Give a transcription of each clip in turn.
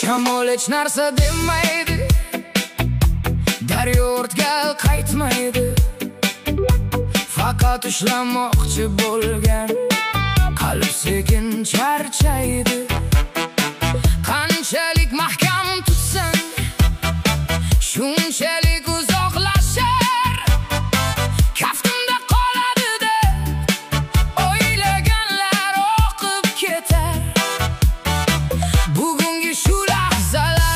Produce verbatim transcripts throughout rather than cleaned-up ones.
Shamol hech narsa demaydi, daryo o'rtgal qaytmaydi. Faqat ushlamoqchi bo'lgan qalb sekin charchaydi. Qanchalik mahkam tutsan, shunchalik uzoqlashar. Kaftimda qoladi deb o'ylaganlar oqib ketar. Bugungi shu lahzalar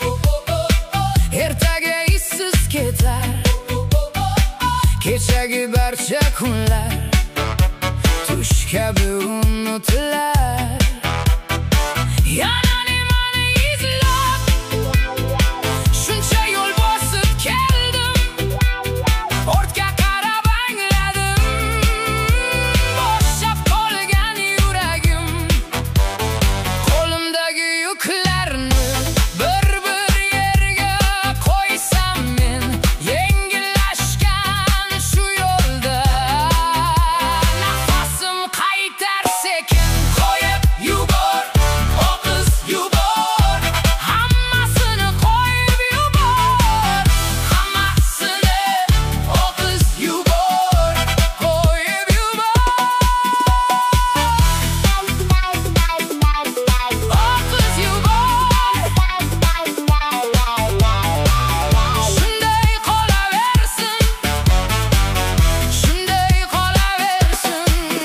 ertaga izsiz ketar. Kechagi barcha kunlar tush kabi unutilar. Yana nimani izlab shuncha yo'l bosib keldim, ortga qarab angladim. Bo'shab qolgan yuragim, qo'limdagi yuklarni bir-bir yerga qo'ysam men, yengillashgan shu yo'lda nafasim qaytar sekin. Qo'yib yubor, o qiz yubor, hammasini qo'yib yubor, hammasini o qiz yubor, qo'yib yubor, o qiz yubor. Shunday qolaversin, shunday qolaversin.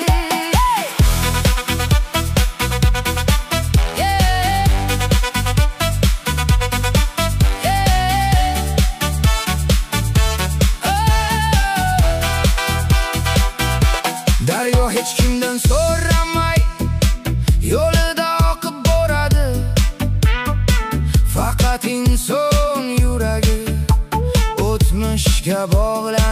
Daryo hech kimdan so'ramay yo'lida oqib boradi. Faqat inson yuragi o'tmishga bog'lanadi.